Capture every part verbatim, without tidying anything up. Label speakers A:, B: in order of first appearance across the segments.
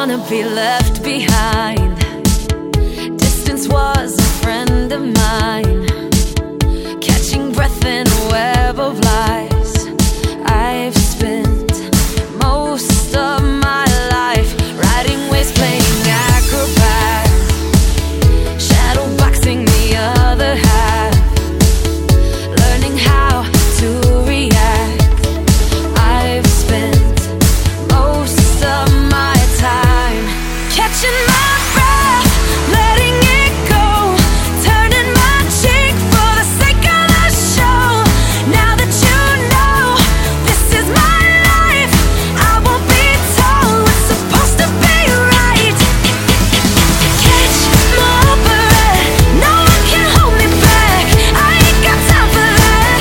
A: wanna be left behind. Distance was a friend of mine, catching breath in a web of lies. I've spent most of my life riding waves, playing acrobat, shadow boxing the other half, learning how to react. I've spent most of my time catching my breath, letting it go, turning my cheek for the sake of the show. Now that you know this is my life, I won't be told what's supposed to be right. Catch my breath, no one can hold me back, I ain't got time for that.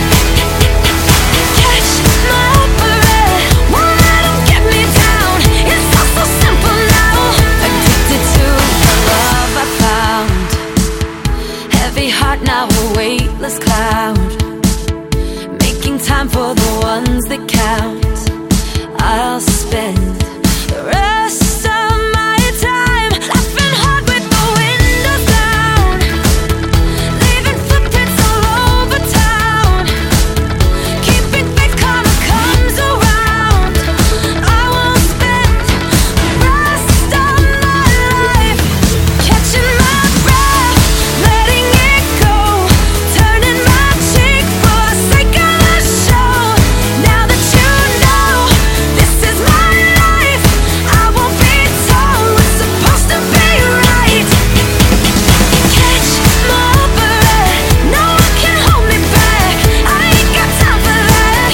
A: Catch my breath, won't let 'em get me down, it's all so simple now. Addicted to the love I found, heavy heart now a weightless cloud, making time for the ones that count. I'll spend the rest of my time laughing hard with the windows down, leaving footprints all over town, keeping faith karma comes around. I won't spend the rest of my life catching my breath, letting it go, turning my cheek for the sake of the show. Now that you know this is my life, I won't be told what's supposed to be right. Catch my breath, no one can hold me back, I ain't got time for that.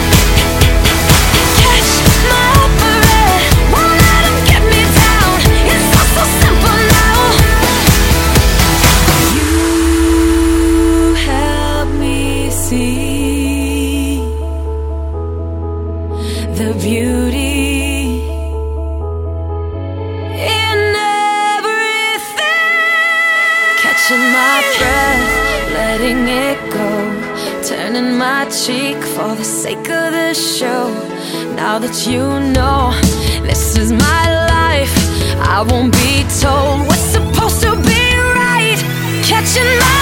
A: Catch my breath, won't let 'em get me down, it's all so simple now. You help me see the beauty in everything. Catching my breath, letting it go, turning my cheek for the sake of the show. Now that you know this is my life, I won't be told what's supposed to be right. Catching my